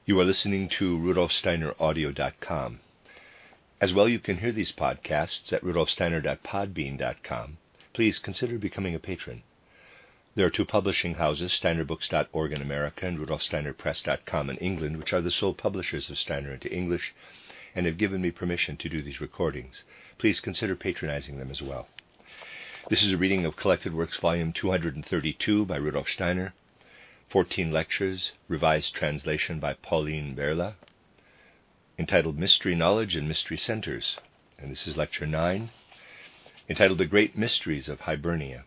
You are listening to RudolfSteinerAudio.com. As well, you can hear these podcasts at RudolfSteiner.podbean.com. Please consider becoming a patron. There are two publishing houses, SteinerBooks.org in America and RudolfSteinerPress.com in England, which are the sole publishers of Steiner into English and have given me permission to do these recordings. Please consider patronizing them as well. This is a reading of Collected Works, Volume 232 by Rudolf Steiner, 14 lectures, revised translation by Pauline Berla, entitled Mystery Knowledge and Mystery Centers. And this is Lecture 9, entitled The Great Mysteries of Hibernia.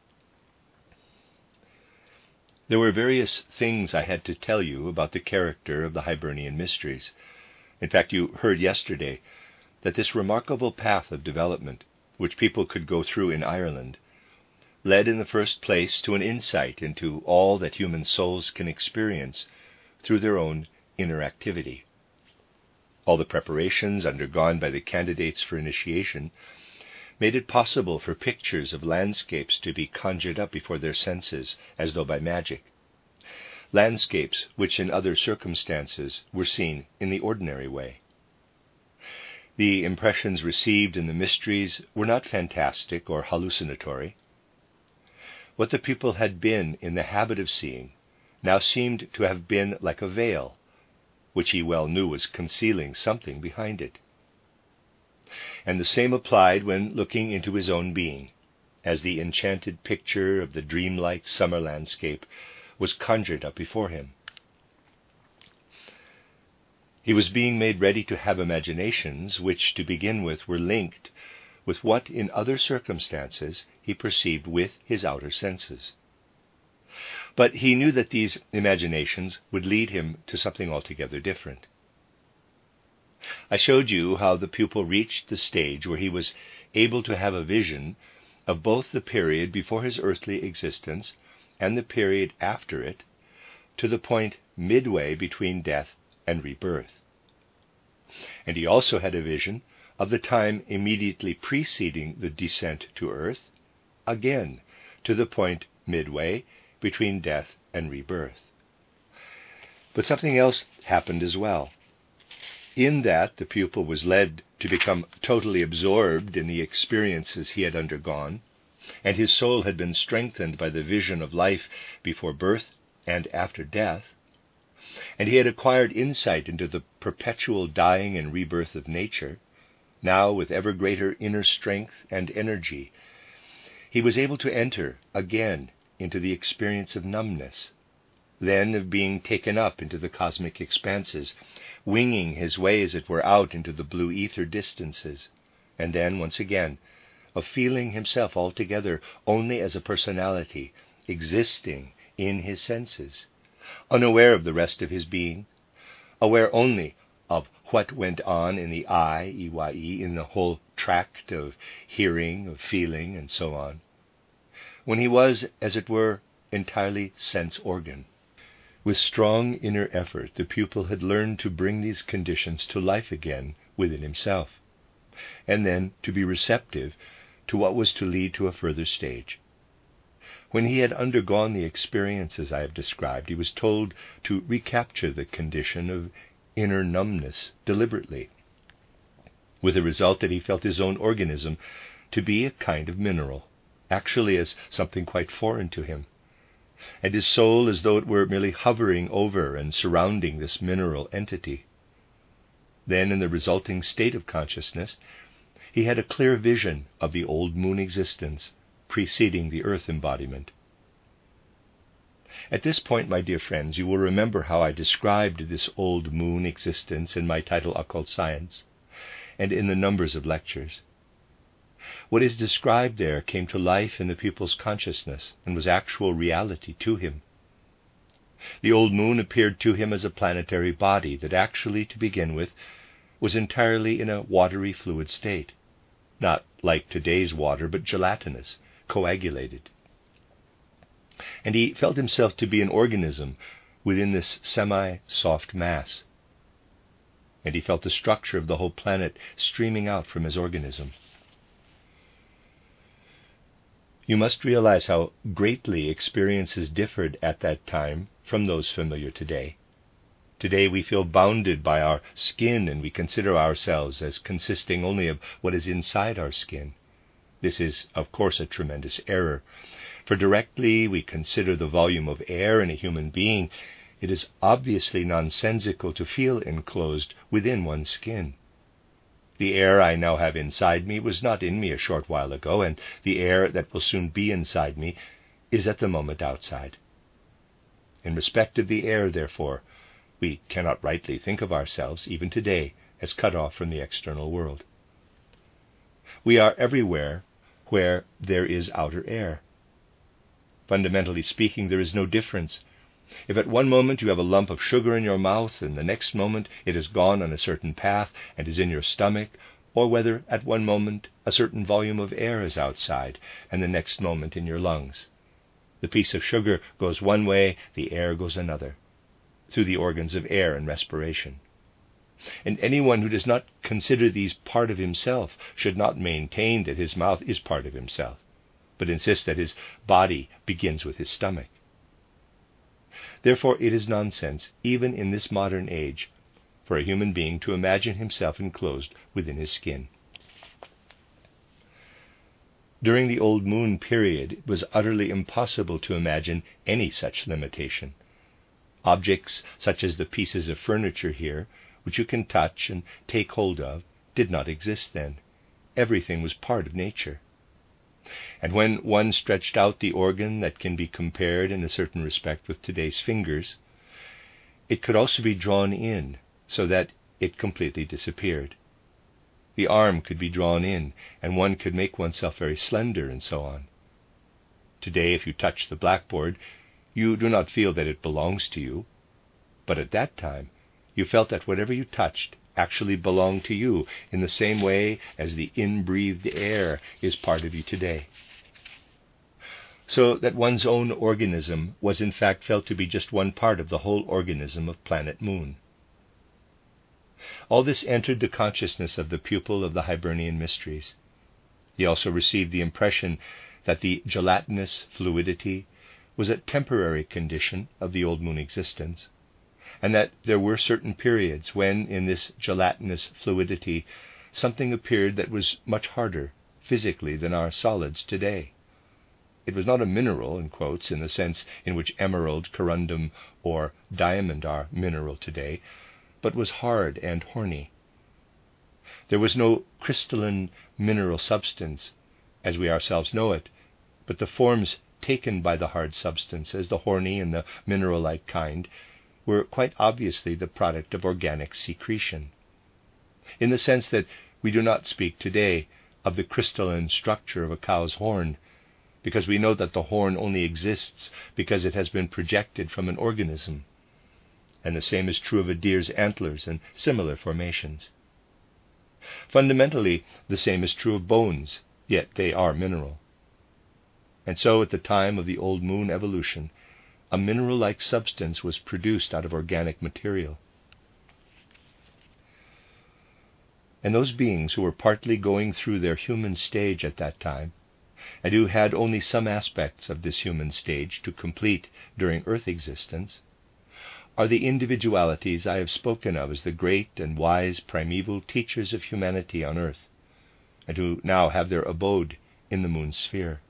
There were various things I had to tell you about the character of the Hibernian mysteries. In fact, you heard yesterday that this remarkable path of development, which people could go through in Ireland, led in the first place to an insight into all that human souls can experience through their own inner activity. All the preparations undergone by the candidates for initiation made it possible for pictures of landscapes to be conjured up before their senses as though by magic. Landscapes which in other circumstances were seen in the ordinary way. The impressions received in the mysteries were not fantastic or hallucinatory. What the pupil had been in the habit of seeing now seemed to have been like a veil, which he well knew was concealing something behind it. And the same applied when looking into his own being, as the enchanted picture of the dreamlike summer landscape was conjured up before him. He was being made ready to have imaginations which, to begin with, were linked with what in other circumstances he perceived with his outer senses. But he knew that these imaginations would lead him to something altogether different. I showed you how the pupil reached the stage where he was able to have a vision of both the period before his earthly existence and the period after it, to the point midway between death and rebirth. And he also had a vision of the time immediately preceding the descent to earth, again to the point midway between death and rebirth. But something else happened as well. In that the pupil was led to become totally absorbed in the experiences he had undergone, and his soul had been strengthened by the vision of life before birth and after death, and he had acquired insight into the perpetual dying and rebirth of nature. Now, with ever greater inner strength and energy, he was able to enter again into the experience of numbness, then of being taken up into the cosmic expanses, winging his way, as it were, out into the blue ether distances, and then, once again, of feeling himself altogether only as a personality existing in his senses, unaware of the rest of his being, aware only of what went on in the eye, EYE, in the whole tract of hearing, of feeling, and so on, when he was, as it were, entirely sense-organ. With strong inner effort, the pupil had learned to bring these conditions to life again within himself, and then to be receptive to what was to lead to a further stage. When he had undergone the experiences I have described, he was told to recapture the condition of inner numbness deliberately, with the result that he felt his own organism to be a kind of mineral, actually as something quite foreign to him, and his soul as though it were merely hovering over and surrounding this mineral entity. Then, in the resulting state of consciousness, he had a clear vision of the old moon existence preceding the earth embodiment. At this point, my dear friends, you will remember how I described this old moon existence in my title Occult Science and in the numbers of lectures. What is described there came to life in the pupil's consciousness and was actual reality to him. The old moon appeared to him as a planetary body that actually, to begin with, was entirely in a watery fluid state, not like today's water, but gelatinous, coagulated. And he felt himself to be an organism within this semi-soft mass. And he felt the structure of the whole planet streaming out from his organism. You must realize how greatly experiences differed at that time from those familiar today. Today we feel bounded by our skin, and we consider ourselves as consisting only of what is inside our skin. This is, of course, a tremendous error, for directly we consider the volume of air in a human being, it is obviously nonsensical to feel enclosed within one's skin. The air I now have inside me was not in me a short while ago, and the air that will soon be inside me is at the moment outside. In respect of the air, therefore, we cannot rightly think of ourselves, even today, as cut off from the external world. We are everywhere where there is outer air. Fundamentally speaking, there is no difference. If at one moment you have a lump of sugar in your mouth, and the next moment it has gone on a certain path and is in your stomach, or whether at one moment a certain volume of air is outside, and the next moment in your lungs. The piece of sugar goes one way, the air goes another, through the organs of air and respiration. And anyone who does not consider these part of himself should not maintain that his mouth is part of himself, but insist that his body begins with his stomach. Therefore, it is nonsense, even in this modern age, for a human being to imagine himself enclosed within his skin. During the old moon period, it was utterly impossible to imagine any such limitation. Objects such as the pieces of furniture here, which you can touch and take hold of, did not exist then. Everything was part of nature. And when one stretched out the organ that can be compared in a certain respect with today's fingers, it could also be drawn in so that it completely disappeared. The arm could be drawn in, and one could make oneself very slender and so on. Today, if you touch the blackboard, you do not feel that it belongs to you, but at that time you felt that whatever you touched actually belonged to you in the same way as the in-breathed air is part of you today. So that one's own organism was in fact felt to be just one part of the whole organism of planet Moon. All this entered the consciousness of the pupil of the Hibernian mysteries. He also received the impression that the gelatinous fluidity was a temporary condition of the old moon existence, and that there were certain periods when, in this gelatinous fluidity, something appeared that was much harder, physically, than our solids today. It was not a mineral, in quotes, in the sense in which emerald, corundum, or diamond are mineral today, but was hard and horny. There was no crystalline mineral substance, as we ourselves know it, but the forms taken by the hard substance, as the horny and the mineral-like kind, were quite obviously the product of organic secretion, in the sense that we do not speak today of the crystalline structure of a cow's horn, because we know that the horn only exists because it has been projected from an organism, and the same is true of a deer's antlers and similar formations. Fundamentally, the same is true of bones, yet they are mineral. And so, at the time of the old moon evolution, a mineral-like substance was produced out of organic material. And those beings who were partly going through their human stage at that time, and who had only some aspects of this human stage to complete during earth existence, are the individualities I have spoken of as the great and wise primeval teachers of humanity on earth, and who now have their abode in the moon sphere.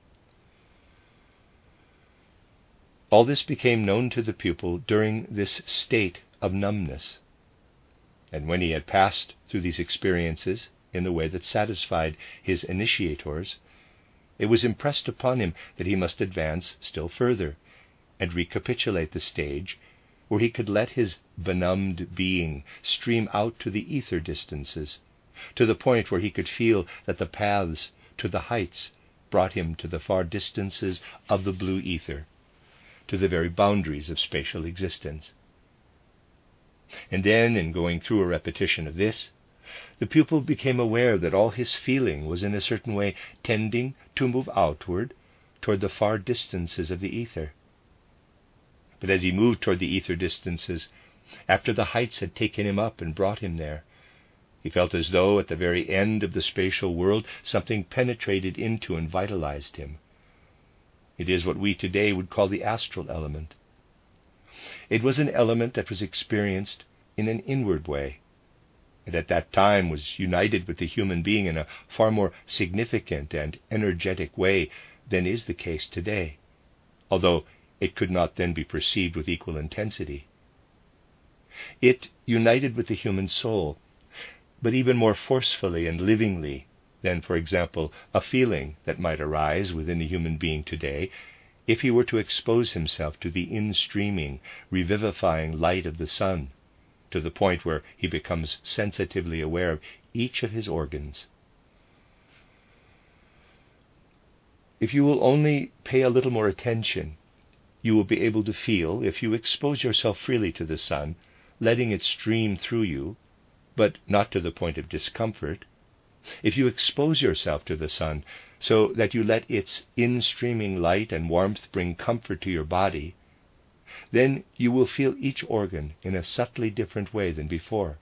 All this became known to the pupil during this state of numbness, and when he had passed through these experiences in the way that satisfied his initiators, it was impressed upon him that he must advance still further and recapitulate the stage where he could let his benumbed being stream out to the ether distances, to the point where he could feel that the paths to the heights brought him to the far distances of the blue ether, to the very boundaries of spatial existence. And then, in going through a repetition of this, the pupil became aware that all his feeling was in a certain way tending to move outward toward the far distances of the ether. But as he moved toward the ether distances, after the heights had taken him up and brought him there, he felt as though at the very end of the spatial world something penetrated into and vitalized him. It is what we today would call the astral element. It was an element that was experienced in an inward way, and at that time was united with the human being in a far more significant and energetic way than is the case today, although it could not then be perceived with equal intensity. It united with the human soul, but even more forcefully and livingly than, for example, a feeling that might arise within a human being today if he were to expose himself to the in-streaming, revivifying light of the sun, to the point where he becomes sensitively aware of each of his organs. If you will only pay a little more attention, you will be able to feel, if you expose yourself freely to the sun, letting it stream through you, but not to the point of discomfort. If you expose yourself to the sun so that you let its in-streaming light and warmth bring comfort to your body, then you will feel each organ in a subtly different way than before.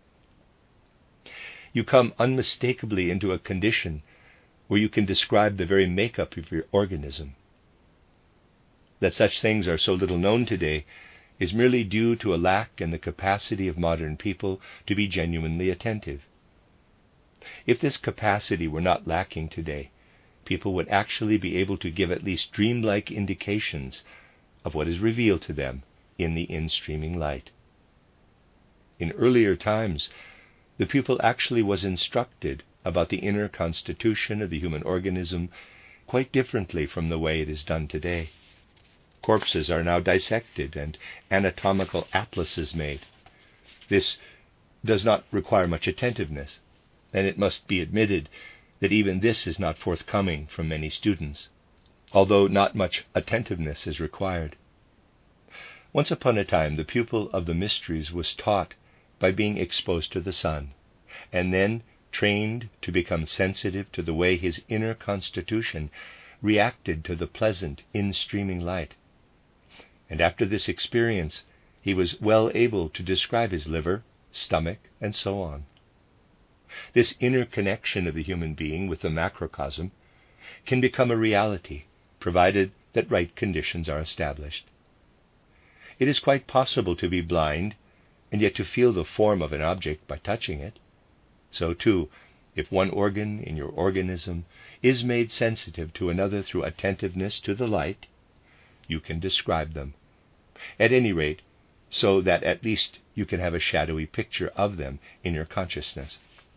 You come unmistakably into a condition where you can describe the very makeup of your organism. That such things are so little known today is merely due to a lack in the capacity of modern people to be genuinely attentive. If this capacity were not lacking today, people would actually be able to give at least dreamlike indications of what is revealed to them in the in-streaming light. In earlier times, the pupil actually was instructed about the inner constitution of the human organism quite differently from the way it is done today. Corpses are now dissected and anatomical atlases made. This does not require much attentiveness, and it must be admitted that even this is not forthcoming from many students, although not much attentiveness is required. Once upon a time, the pupil of the mysteries was taught by being exposed to the sun, and then trained to become sensitive to the way his inner constitution reacted to the pleasant in-streaming light. And after this experience, he was well able to describe his liver, stomach, and so on. This inner connection of the human being with the macrocosm can become a reality, provided that right conditions are established. It is quite possible to be blind and yet to feel the form of an object by touching it. So too, if one organ in your organism is made sensitive to another through attentiveness to the light, you can describe them, at any rate, so that at least you can have a shadowy picture of them in your consciousness.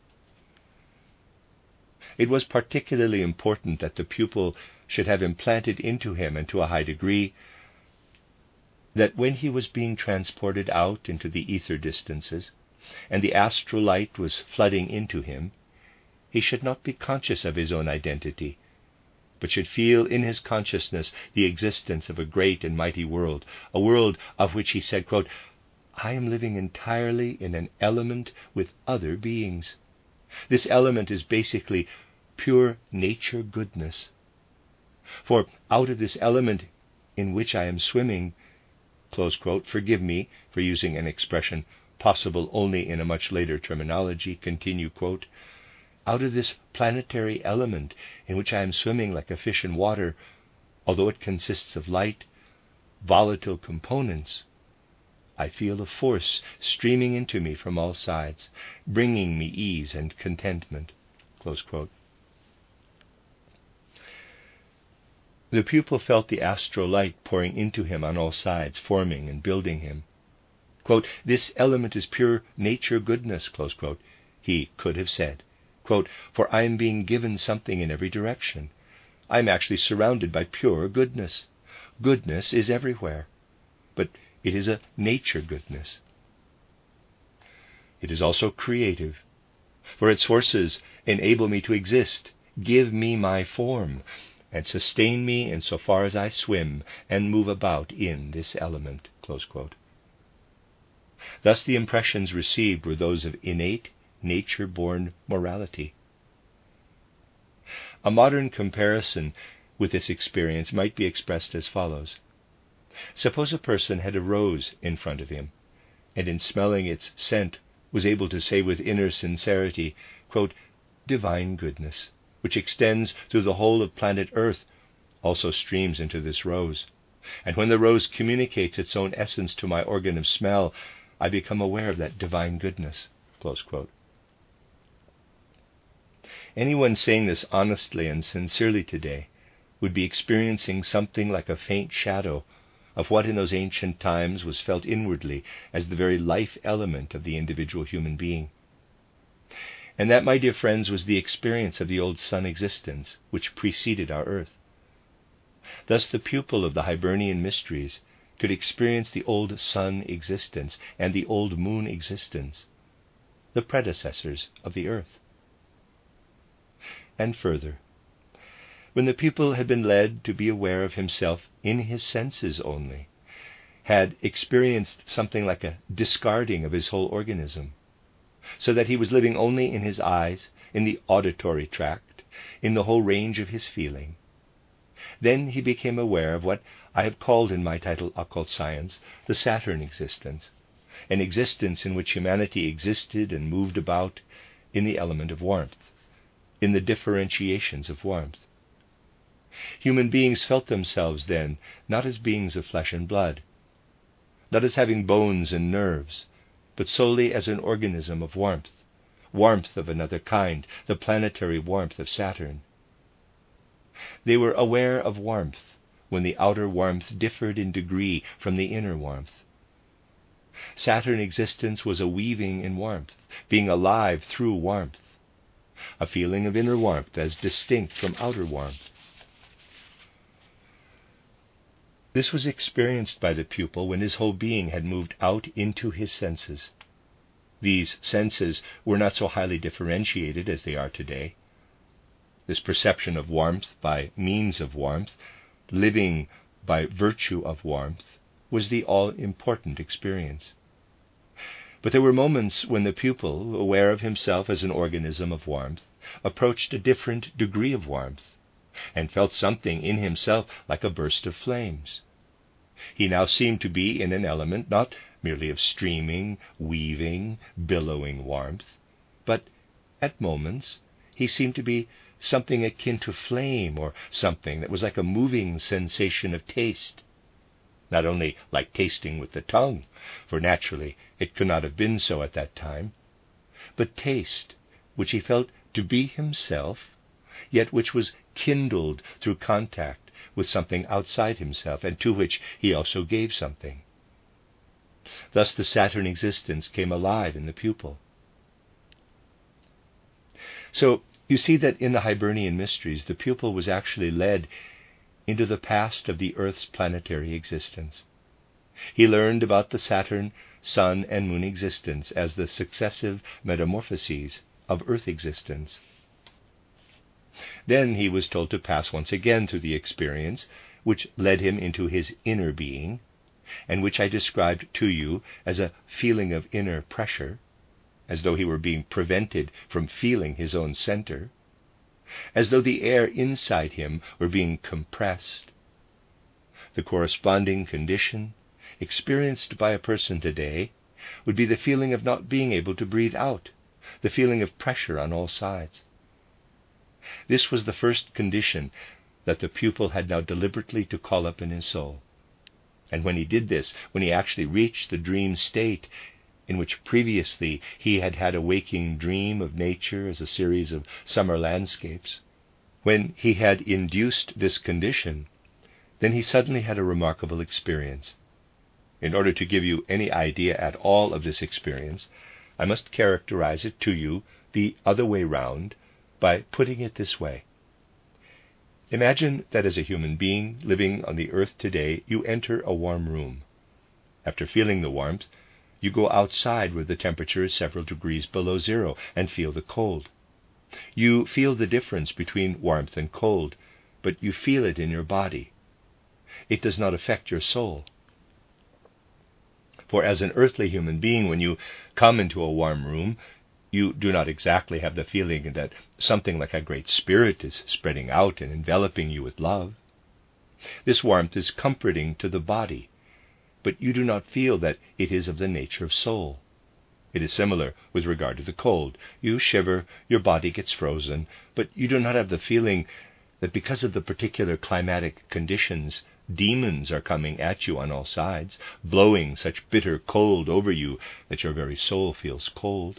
It was particularly important that the pupil should have implanted into him, and to a high degree, that when he was being transported out into the ether distances, and the astral light was flooding into him, he should not be conscious of his own identity, but should feel in his consciousness the existence of a great and mighty world, a world of which he said, quote, "I am living entirely in an element with other beings. This element is basically pure nature goodness. For out of this element in which I am swimming," close quote, forgive me for using an expression possible only in a much later terminology, continue quote, "out of this planetary element in which I am swimming like a fish in water, although it consists of light, volatile components, I feel a force streaming into me from all sides, bringing me ease and contentment." Close quote. The pupil felt the astral light pouring into him on all sides, forming and building him. Quote, "This element is pure nature goodness," close quote, he could have said. Quote, "For I am being given something in every direction. I am actually surrounded by pure goodness. Goodness is everywhere, but it is a nature goodness. It is also creative, for its forces enable me to exist, give me my form, and sustain me insofar as I swim and move about in this element." Close quote. Thus the impressions received were those of innate, nature-born morality. A modern comparison with this experience might be expressed as follows. Suppose a person had a rose in front of him, and in smelling its scent was able to say with inner sincerity, quote, "Divine goodness, which extends through the whole of planet Earth, also streams into this rose." And when the rose communicates its own essence to my organ of smell, I become aware of that divine goodness." Close quote. Anyone saying this honestly and sincerely today would be experiencing something like a faint shadow of what in those ancient times was felt inwardly as the very life element of the individual human being. And that, my dear friends, was the experience of the old sun existence which preceded our earth. Thus the pupil of the Hibernian mysteries could experience the old sun existence and the old moon existence, the predecessors of the earth. And further, when the pupil had been led to be aware of himself in his senses only, had experienced something like a discarding of his whole organism, so that he was living only in his eyes, in the auditory tract, in the whole range of his feeling, then he became aware of what I have called in my title Occult Science the Saturn existence, an existence in which humanity existed and moved about in the element of warmth, in the differentiations of warmth. Human beings felt themselves then not as beings of flesh and blood, not as having bones and nerves, but solely as an organism of warmth, warmth of another kind, the planetary warmth of Saturn. They were aware of warmth when the outer warmth differed in degree from the inner warmth. Saturn existence was a weaving in warmth, being alive through warmth, a feeling of inner warmth as distinct from outer warmth. This was experienced by the pupil when his whole being had moved out into his senses. These senses were not so highly differentiated as they are today. This perception of warmth by means of warmth, living by virtue of warmth, was the all-important experience. But there were moments when the pupil, aware of himself as an organism of warmth, approached a different degree of warmth, and felt something in himself like a burst of flames. He now seemed to be in an element not merely of streaming, weaving, billowing warmth, but at moments he seemed to be something akin to flame, or something that was like a moving sensation of taste. Not only like tasting with the tongue, for naturally it could not have been so at that time, but taste which he felt to be himself, yet which was kindled through contact with something outside himself, and to which he also gave something. Thus the Saturn existence came alive in the pupil. So you see that in the Hibernian mysteries, the pupil was actually led into the past of the Earth's planetary existence. He learned about the Saturn, Sun, and Moon existence as the successive metamorphoses of Earth existence. Then he was told to pass once again through the experience which led him into his inner being, and which I described to you as a feeling of inner pressure, as though he were being prevented from feeling his own center, as though the air inside him were being compressed. The corresponding condition experienced by a person today would be the feeling of not being able to breathe out, the feeling of pressure on all sides. This was the first condition that the pupil had now deliberately to call up in his soul. And when he did this, when he actually reached the dream state in which previously he had had a waking dream of nature as a series of summer landscapes, when he had induced this condition, then he suddenly had a remarkable experience. In order to give you any idea at all of this experience, I must characterize it to you the other way round by putting it this way. Imagine that as a human being living on the earth today, you enter a warm room. After feeling the warmth, you go outside where the temperature is several degrees below zero and feel the cold. You feel the difference between warmth and cold, but you feel it in your body. It does not affect your soul. For as an earthly human being, when you come into a warm room, you do not exactly have the feeling that something like a great spirit is spreading out and enveloping you with love. This warmth is comforting to the body, but you do not feel that it is of the nature of soul. It is similar with regard to the cold. You shiver, your body gets frozen, but you do not have the feeling that because of the particular climatic conditions demons are coming at you on all sides, blowing such bitter cold over you that your very soul feels cold.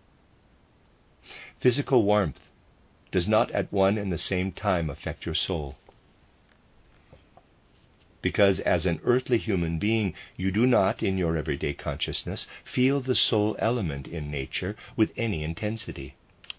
Physical warmth does not at one and the same time affect your soul. Because as an earthly human being, you do not, in your everyday consciousness, feel the soul element in nature with any intensity.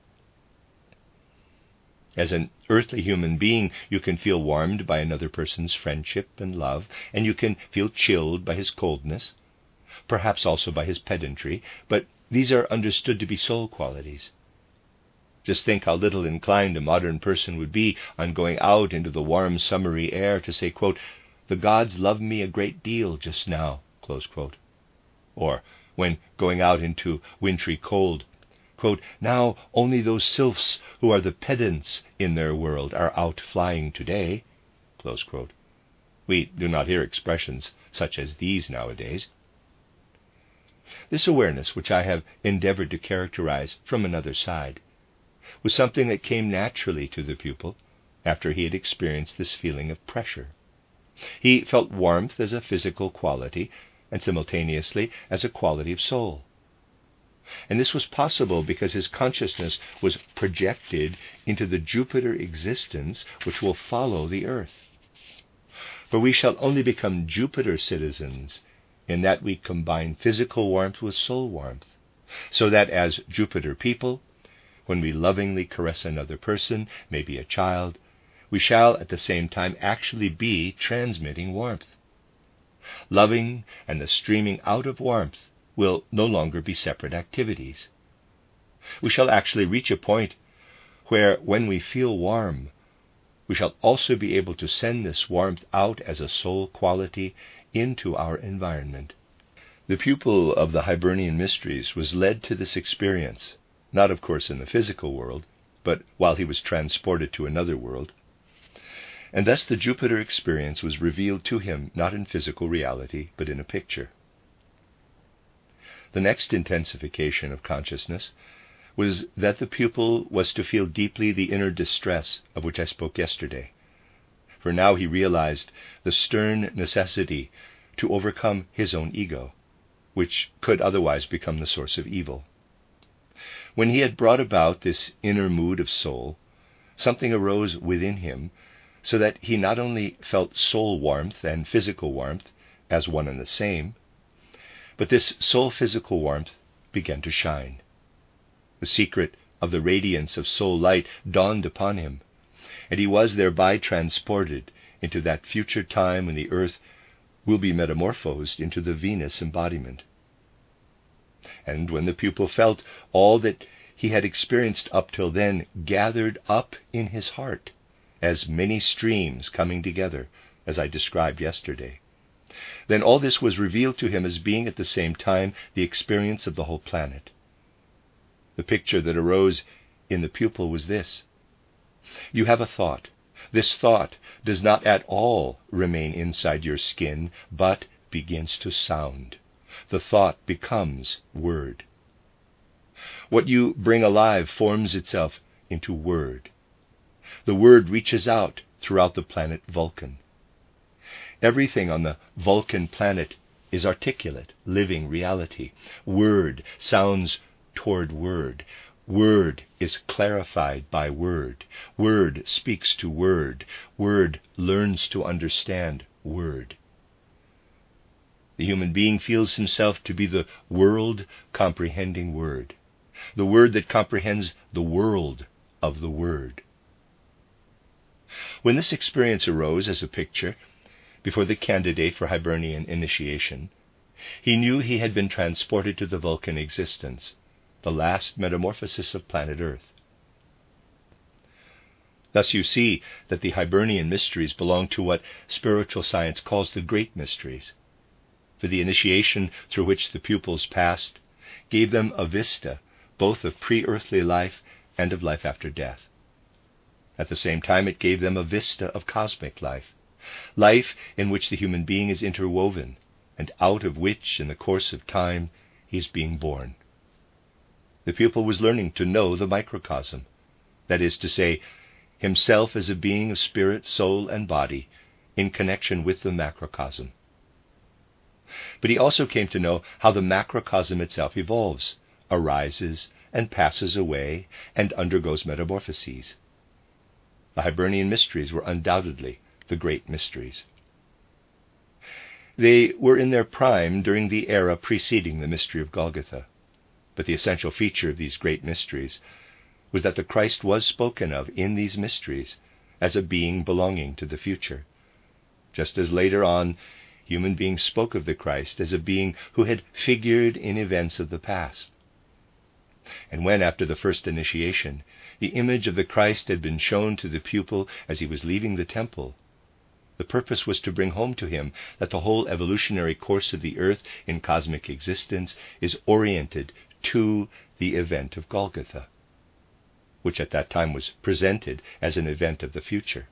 As an earthly human being, you can feel warmed by another person's friendship and love, and you can feel chilled by his coldness, perhaps also by his pedantry, but these are understood to be soul qualities. Just think how little inclined a modern person would be on going out into the warm summery air to say, quote, "The gods love me a great deal just now," close quote. Or, when going out into wintry cold, quote, "Now only those sylphs who are the pedants in their world are out flying today," close quote. We do not hear expressions such as these nowadays. This awareness, which I have endeavored to characterize from another side, was something that came naturally to the pupil after he had experienced this feeling of pressure. He felt warmth as a physical quality and simultaneously as a quality of soul. And this was possible because his consciousness was projected into the Jupiter existence which will follow the earth. For we shall only become Jupiter citizens in that we combine physical warmth with soul warmth, so that as Jupiter people, when we lovingly caress another person, maybe a child, we shall at the same time actually be transmitting warmth. Loving and the streaming out of warmth will no longer be separate activities. We shall actually reach a point where, when we feel warm, we shall also be able to send this warmth out as a soul quality into our environment. The pupil of the Hibernian Mysteries was led to this experience, not of course in the physical world, but while he was transported to another world. And thus the Jupiter experience was revealed to him not in physical reality, but in a picture. The next intensification of consciousness was that the pupil was to feel deeply the inner distress of which I spoke yesterday. For now he realized the stern necessity to overcome his own ego, which could otherwise become the source of evil. When he had brought about this inner mood of soul, something arose within him, so that he not only felt soul warmth and physical warmth as one and the same, but this soul physical warmth began to shine. The secret of the radiance of soul light dawned upon him, and he was thereby transported into that future time when the earth will be metamorphosed into the Venus embodiment. And when the pupil felt all that he had experienced up till then gathered up in his heart, as many streams coming together, as I described yesterday, then all this was revealed to him as being at the same time the experience of the whole planet. The picture that arose in the pupil was this: you have a thought. This thought does not at all remain inside your skin, but begins to sound. The thought becomes word. What you bring alive forms itself into word. The word reaches out throughout the planet Vulcan. Everything on the Vulcan planet is articulate, living reality. Word sounds toward word. Word is clarified by word. Word speaks to word. Word learns to understand word. The human being feels himself to be the world-comprehending word, the word that comprehends the world of the word. When this experience arose as a picture before the candidate for Hibernian initiation, he knew he had been transported to the Vulcan existence, the last metamorphosis of planet Earth. Thus you see that the Hibernian mysteries belong to what spiritual science calls the great mysteries, for the initiation through which the pupils passed gave them a vista both of pre-earthly life and of life after death. At the same time, it gave them a vista of cosmic life, life in which the human being is interwoven, and out of which, in the course of time, he is being born. The pupil was learning to know the microcosm, that is to say, himself as a being of spirit, soul, and body, in connection with the macrocosm. But he also came to know how the macrocosm itself evolves, arises, and passes away, and undergoes metamorphoses. The Hibernian mysteries were undoubtedly the great mysteries. They were in their prime during the era preceding the mystery of Golgotha, but the essential feature of these great mysteries was that the Christ was spoken of in these mysteries as a being belonging to the future, just as later on human beings spoke of the Christ as a being who had figured in events of the past. And when, after the first initiation, the image of the Christ had been shown to the pupil as he was leaving the temple, the purpose was to bring home to him that the whole evolutionary course of the earth in cosmic existence is oriented to the event of Golgotha, which at that time was presented as an event of the future.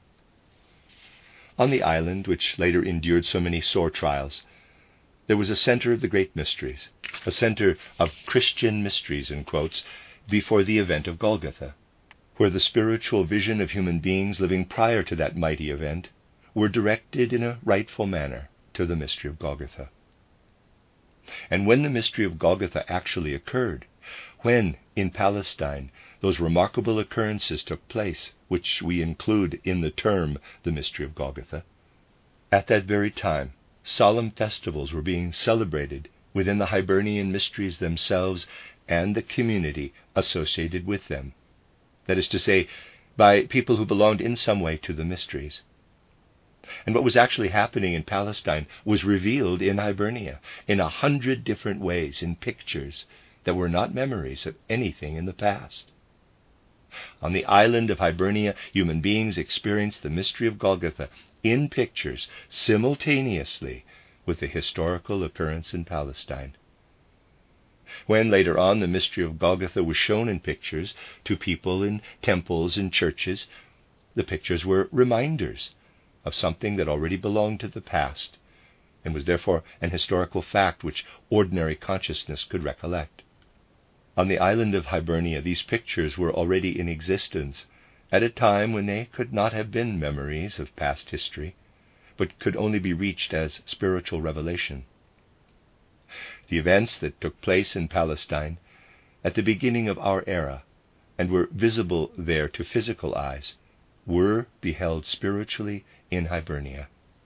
On the island, which later endured so many sore trials, there was a center of the great mysteries, a center of Christian mysteries, in quotes, before the event of Golgotha, where the spiritual vision of human beings living prior to that mighty event were directed in a rightful manner to the mystery of Golgotha. And when the mystery of Golgotha actually occurred, when, in Palestine, those remarkable occurrences took place, which we include in the term the mystery of Golgotha, at that very time, solemn festivals were being celebrated within the Hibernian mysteries themselves and the community associated with them. That is to say, by people who belonged in some way to the mysteries. And what was actually happening in Palestine was revealed in Hibernia in 100 different ways, in pictures that were not memories of anything in the past. On the island of Hibernia, human beings experienced the mystery of Golgotha in pictures simultaneously with the historical occurrence in Palestine. When later on the mystery of Golgotha was shown in pictures to people in temples and churches, the pictures were reminders of something that already belonged to the past and was therefore an historical fact which ordinary consciousness could recollect. On the island of Hibernia, these pictures were already in existence at a time when they could not have been memories of past history, but could only be reached as spiritual revelation. The events that took place in Palestine at the beginning of our era and were visible there to physical eyes were beheld spiritually in Hibernia.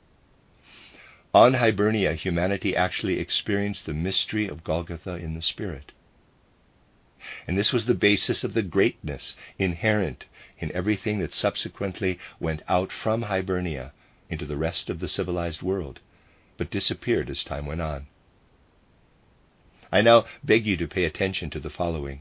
On Hibernia, humanity actually experienced the mystery of Golgotha in the spirit. And this was the basis of the greatness inherent in everything that subsequently went out from Hibernia into the rest of the civilized world, but disappeared as time went on. I now beg you to pay attention to the following.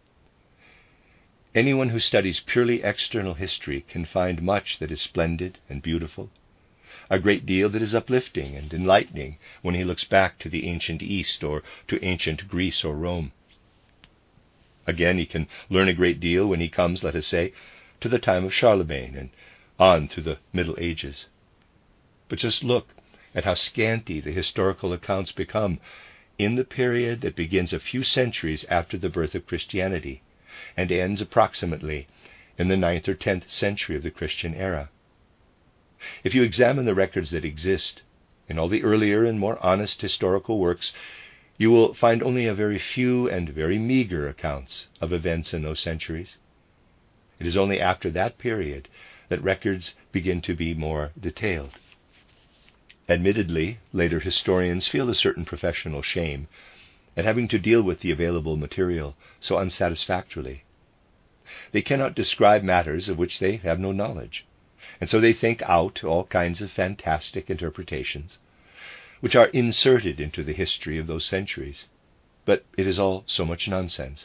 Anyone who studies purely external history can find much that is splendid and beautiful, a great deal that is uplifting and enlightening when he looks back to the ancient East or to ancient Greece or Rome. Again, he can learn a great deal when he comes, let us say, to the time of Charlemagne and on through the Middle Ages. But just look at how scanty the historical accounts become in the period that begins a few centuries after the birth of Christianity and ends approximately in the 9th or 10th century of the Christian era. If you examine the records that exist in all the earlier and more honest historical works, you will find only a very few and very meager accounts of events in those centuries. It is only after that period that records begin to be more detailed. Admittedly, later historians feel a certain professional shame at having to deal with the available material so unsatisfactorily. They cannot describe matters of which they have no knowledge, and so they think out all kinds of fantastic interpretations, which are inserted into the history of those centuries. But it is all so much nonsense.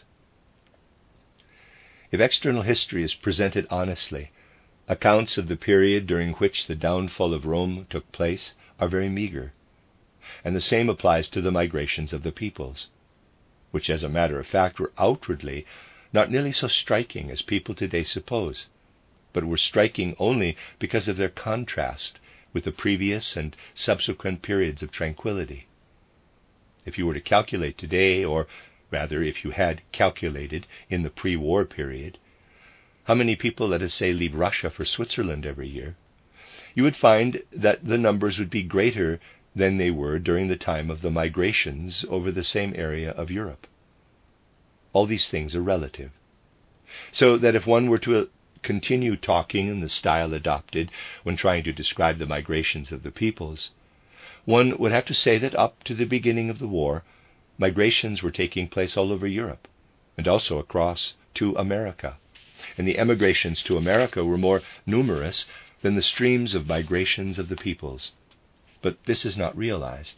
If external history is presented honestly, accounts of the period during which the downfall of Rome took place are very meager, and the same applies to the migrations of the peoples, which as a matter of fact were outwardly not nearly so striking as people today suppose, but were striking only because of their contrast with the previous and subsequent periods of tranquility. If you were to calculate today, or rather if you had calculated in the pre-war period, how many people, let us say, leave Russia for Switzerland every year, you would find that the numbers would be greater than they were during the time of the migrations over the same area of Europe. All these things are relative. So that if one were to continue talking in the style adopted when trying to describe the migrations of the peoples, one would have to say that up to the beginning of the war, migrations were taking place all over Europe, and also across to America. And the emigrations to America were more numerous than the streams of migrations of the peoples. But this is not realized.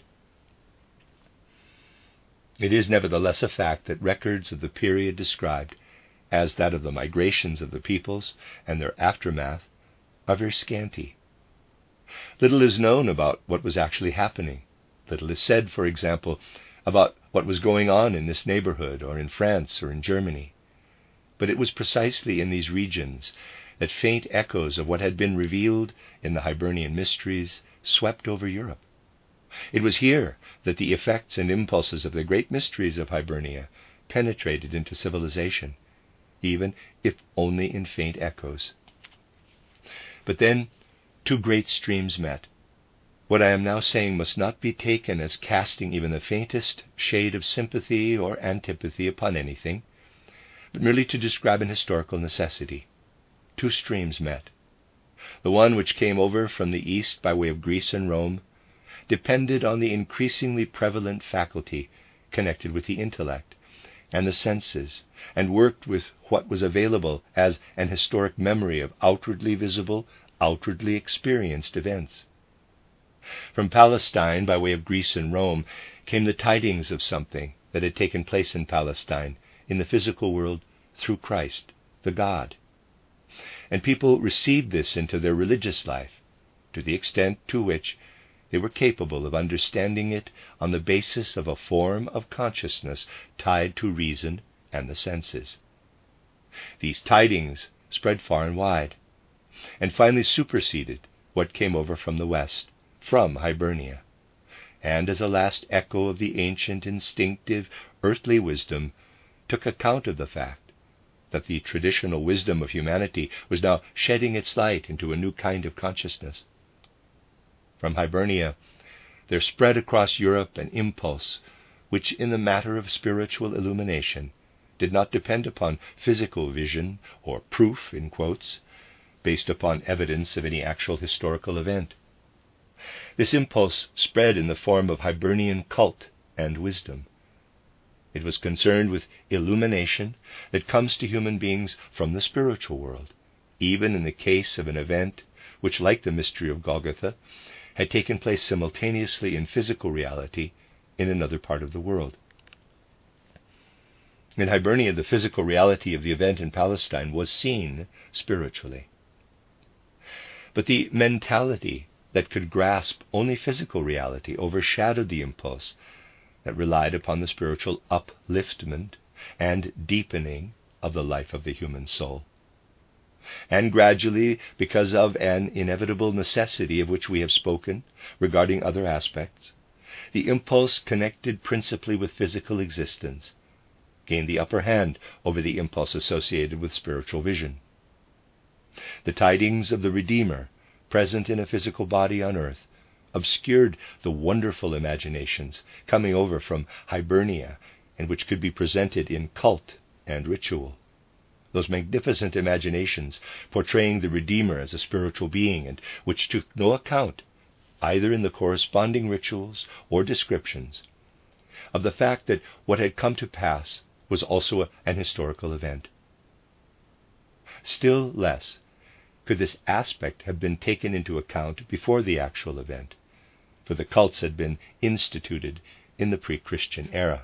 It is nevertheless a fact that records of the period described as that of the migrations of the peoples and their aftermath are very scanty. Little is known about what was actually happening. Little is said, for example, about what was going on in this neighborhood or in France or in Germany. But it was precisely in these regions that faint echoes of what had been revealed in the Hibernian mysteries swept over Europe. It was here that the effects and impulses of the great mysteries of Hibernia penetrated into civilization, even if only in faint echoes. But then two great streams met. What I am now saying must not be taken as casting even the faintest shade of sympathy or antipathy upon anything, but merely to describe an historical necessity. Two streams met. The one which came over from the east by way of Greece and Rome depended on the increasingly prevalent faculty connected with the intellect and the senses, and worked with what was available as an historic memory of outwardly visible, outwardly experienced events. From Palestine, by way of Greece and Rome, came the tidings of something that had taken place in Palestine, in the physical world, through Christ, the God. And people received this into their religious life, to the extent to which they were capable of understanding it on the basis of a form of consciousness tied to reason and the senses. These tidings spread far and wide, and finally superseded what came over from the west, from Hibernia, and as a last echo of the ancient instinctive earthly wisdom took account of the fact that the traditional wisdom of humanity was now shedding its light into a new kind of consciousness. From Hibernia there spread across Europe an impulse which, in the matter of spiritual illumination, did not depend upon physical vision or proof, in quotes, based upon evidence of any actual historical event. This impulse spread in the form of Hibernian cult and wisdom. It was concerned with illumination that comes to human beings from the spiritual world, even in the case of an event which, like the mystery of Golgotha, had taken place simultaneously in physical reality in another part of the world. In Hibernia, the physical reality of the event in Palestine was seen spiritually. But the mentality that could grasp only physical reality overshadowed the impulse that relied upon the spiritual upliftment and deepening of the life of the human soul. And gradually, because of an inevitable necessity of which we have spoken regarding other aspects, the impulse connected principally with physical existence gained the upper hand over the impulse associated with spiritual vision. The tidings of the Redeemer, present in a physical body on earth, obscured the wonderful imaginations coming over from Hibernia and which could be presented in cult and ritual. Those magnificent imaginations portraying the Redeemer as a spiritual being, and which took no account, either in the corresponding rituals or descriptions, of the fact that what had come to pass was also an historical event. Still less could this aspect have been taken into account before the actual event, for the cults had been instituted in the pre-Christian era.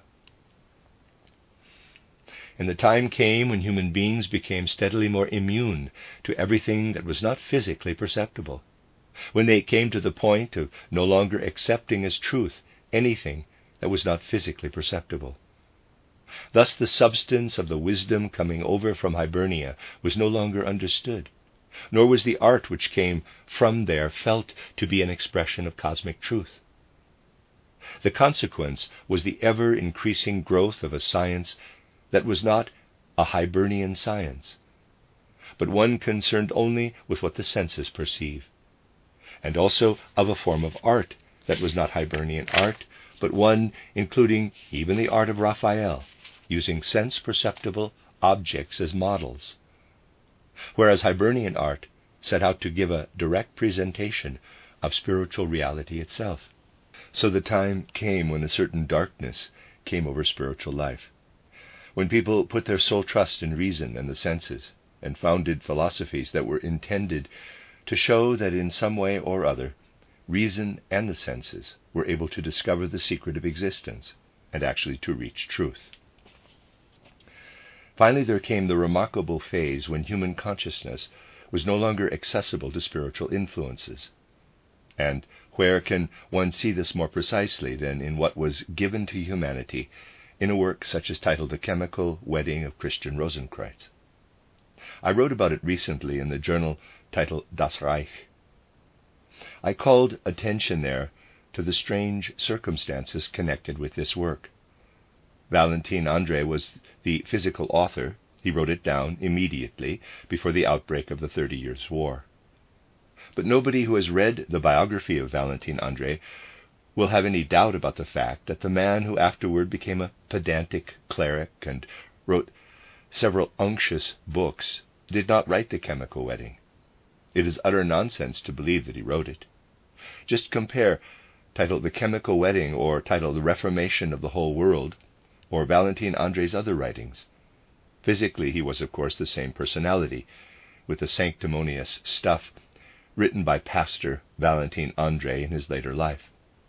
And the time came when human beings became steadily more immune to everything that was not physically perceptible, when they came to the point of no longer accepting as truth anything that was not physically perceptible. Thus the substance of the wisdom coming over from Hibernia was no longer understood, nor was the art which came from there felt to be an expression of cosmic truth. The consequence was the ever-increasing growth of a science that was not a Hibernian science, but one concerned only with what the senses perceive. and also of a form of art that was not Hibernian art, but one including even the art of Raphael, using sense-perceptible objects as models. Whereas Hibernian art set out to give a direct presentation of spiritual reality itself. So the time came when a certain darkness came over spiritual life, when people put their sole trust in reason and the senses, and founded philosophies that were intended to show that in some way or other, reason and the senses were able to discover the secret of existence and actually to reach truth. Finally, there came the remarkable phase when human consciousness was no longer accessible to spiritual influences. And where can one see this more precisely than in what was given to humanity in a work such as titled The Chemical Wedding of Christian Rosenkreuz? I wrote about it recently in the journal titled Das Reich. I called attention there to the strange circumstances connected with this work. Valentin André was the physical author. He wrote it down immediately before the outbreak of the 30 Years' War. But nobody who has read the biography of Valentin André will have any doubt about the fact that the man who afterward became a pedantic cleric and wrote several unctuous books did not write The Chemical Wedding. It is utter nonsense to believe that he wrote it. Just compare titled The Chemical Wedding or titled The Reformation of the Whole World or Valentin André's other writings. Physically, he was, of course, the same personality, with the sanctimonious stuff written by Pastor Valentin André in his later life.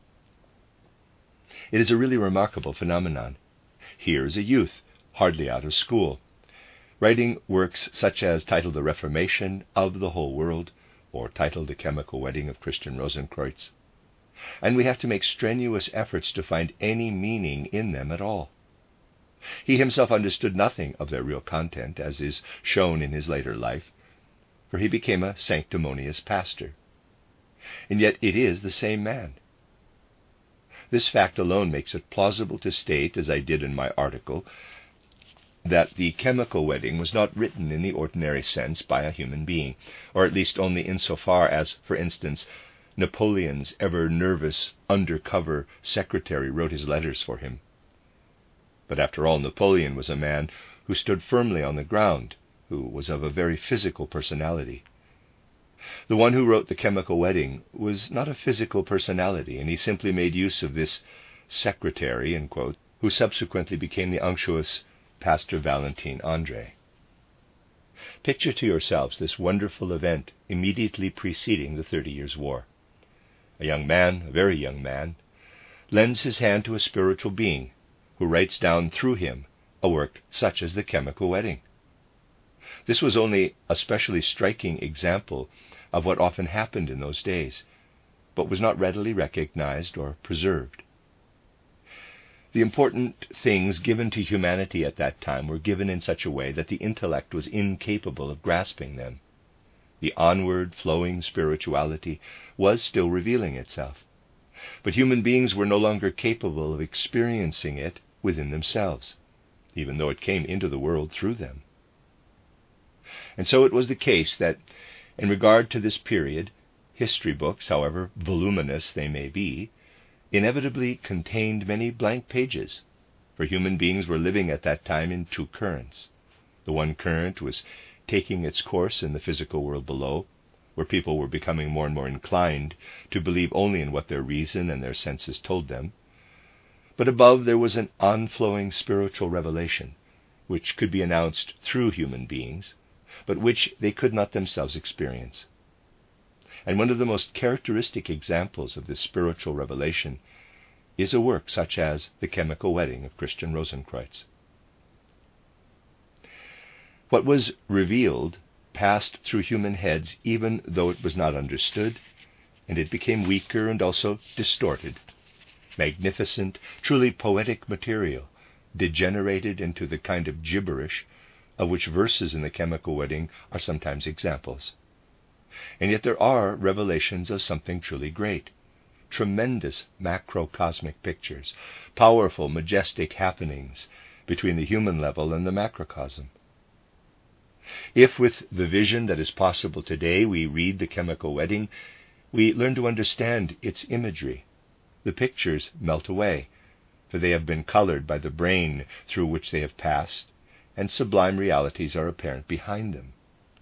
It is a really remarkable phenomenon. Here is a youth, hardly out of school, writing works such as titled The Reformation of the Whole World, or titled The Chemical Wedding of Christian Rosenkreuz, and we have to make strenuous efforts to find any meaning in them at all. He himself understood nothing of their real content, as is shown in his later life, for he became a sanctimonious pastor. And yet it is the same man. This fact alone makes it plausible to state, as I did in my article, that The Chemical Wedding was not written in the ordinary sense by a human being, or at least only insofar as, for instance, Napoleon's ever-nervous undercover secretary wrote his letters for him. But after all, Napoleon was a man who stood firmly on the ground, who was of a very physical personality. The one who wrote The Chemical Wedding was not a physical personality, and he simply made use of this secretary, in quote, who subsequently became the unctuous Pastor Valentin André. Picture to yourselves this wonderful event immediately preceding the 30 Years' War. A young man, a very young man, lends his hand to a spiritual being who writes down through him a work such as The Chemical Wedding. This was only a specially striking example of what often happened in those days, but was not readily recognized or preserved. The important things given to humanity at that time were given in such a way that the intellect was incapable of grasping them. The onward flowing spirituality was still revealing itself, but human beings were no longer capable of experiencing it within themselves, even though it came into the world through them. And so it was the case that, in regard to this period, history books, however voluminous they may be, inevitably contained many blank pages, for human beings were living at that time in two currents. The one current was taking its course in the physical world below, where people were becoming more and more inclined to believe only in what their reason and their senses told them. But above there was an on-flowing spiritual revelation, which could be announced through human beings, but which they could not themselves experience. And one of the most characteristic examples of this spiritual revelation is a work such as The Chemical Wedding of Christian Rosenkreuz. What was revealed passed through human heads even though it was not understood, and it became weaker and also distorted. Magnificent, truly poetic material degenerated into the kind of gibberish of which verses in The Chemical Wedding are sometimes examples. And yet there are revelations of something truly great, tremendous macrocosmic pictures, powerful, majestic happenings between the human level and the macrocosm. If with the vision that is possible today we read The Chemical Wedding, we learn to understand its imagery. The pictures melt away, for they have been colored by the brain through which they have passed, and sublime realities are apparent behind them.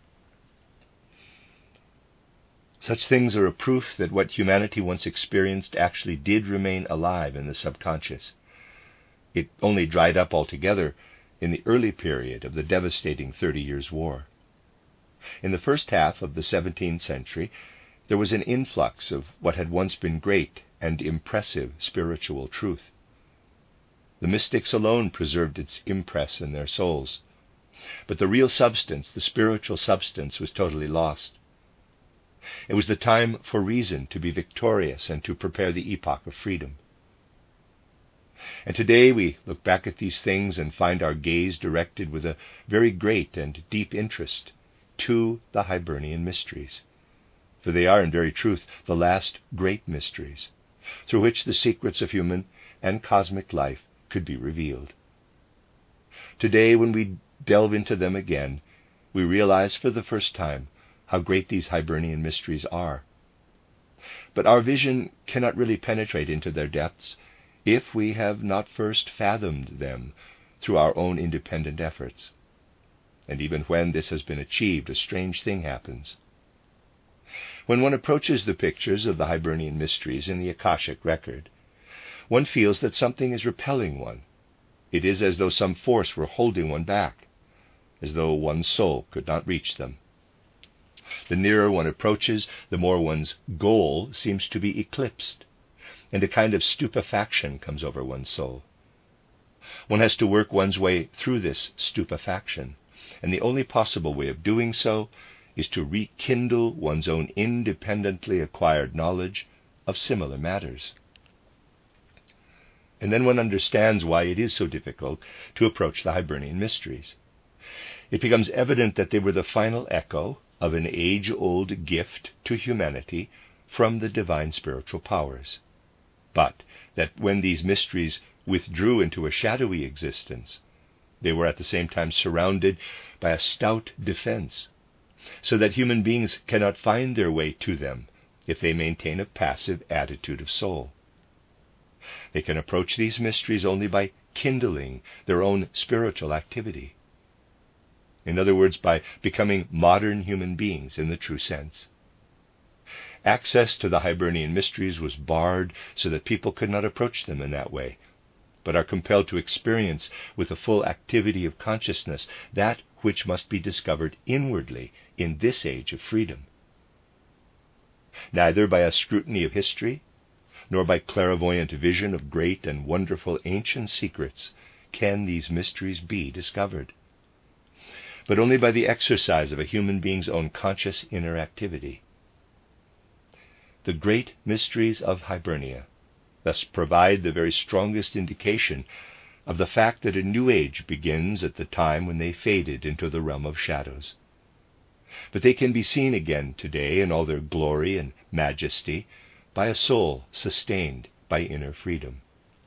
Such things are a proof that what humanity once experienced actually did remain alive in the subconscious. It only dried up altogether in the early period of the devastating 30 Years' War. In the first half of the 17th century, there was an influx of what had once been great and impressive spiritual truth. The mystics alone preserved its impress in their souls, but the real substance, the spiritual substance, was totally lost. It was the time for reason to be victorious and to prepare the epoch of freedom. And today we look back at these things and find our gaze directed with a very great and deep interest to the Hibernian mysteries, for they are in very truth the last great mysteries through which the secrets of human and cosmic life could be revealed. Today, when we delve into them again, we realize for the first time how great these Hibernian mysteries are. But our vision cannot really penetrate into their depths if we have not first fathomed them through our own independent efforts. And even when this has been achieved, a strange thing happens. When one approaches the pictures of the Hibernian mysteries in the Akashic record, one feels that something is repelling one. It is as though some force were holding one back, as though one's soul could not reach them. The nearer one approaches, the more one's goal seems to be eclipsed, and a kind of stupefaction comes over one's soul. One has to work one's way through this stupefaction, and the only possible way of doing so is to rekindle one's own independently acquired knowledge of similar matters. And then one understands why it is so difficult to approach the Hibernian mysteries. It becomes evident that they were the final echo of an age-old gift to humanity from the divine spiritual powers, but that when these mysteries withdrew into a shadowy existence, they were at the same time surrounded by a stout defense, so that human beings cannot find their way to them if they maintain a passive attitude of soul. They can approach these mysteries only by kindling their own spiritual activity. In other words, by becoming modern human beings in the true sense. Access to the Hibernian mysteries was barred so that people could not approach them in that way, but are compelled to experience with the full activity of consciousness that which must be discovered inwardly in this age of freedom. Neither by a scrutiny of history, nor by clairvoyant vision of great and wonderful ancient secrets can these mysteries be discovered, but only by the exercise of a human being's own conscious inner activity. The great mysteries of Hibernia thus provide the very strongest indication of the fact that a new age begins at the time when they faded into the realm of shadows. But they can be seen again today in all their glory and majesty by a soul sustained by inner freedom.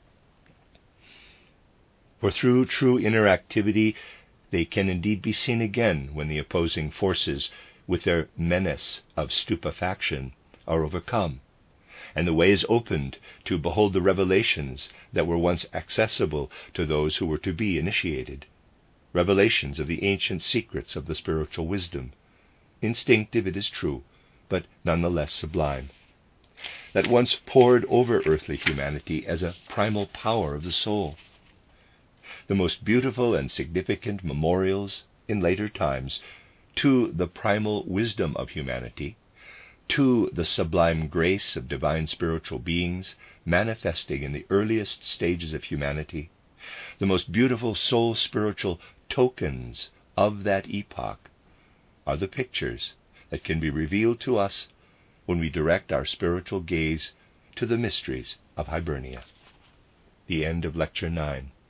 For through true inner activity, they can indeed be seen again when the opposing forces, with their menace of stupefaction, are overcome, and the way is opened to behold the revelations that were once accessible to those who were to be initiated, revelations of the ancient secrets of the spiritual wisdom, instinctive, it is true, but nonetheless sublime, that once poured over earthly humanity as a primal power of the soul. The most beautiful and significant memorials in later times to the primal wisdom of humanity, to the sublime grace of divine spiritual beings manifesting in the earliest stages of humanity, the most beautiful soul spiritual tokens of that epoch are the pictures that can be revealed to us when we direct our spiritual gaze to the mysteries of Hibernia. The end of Lecture 9.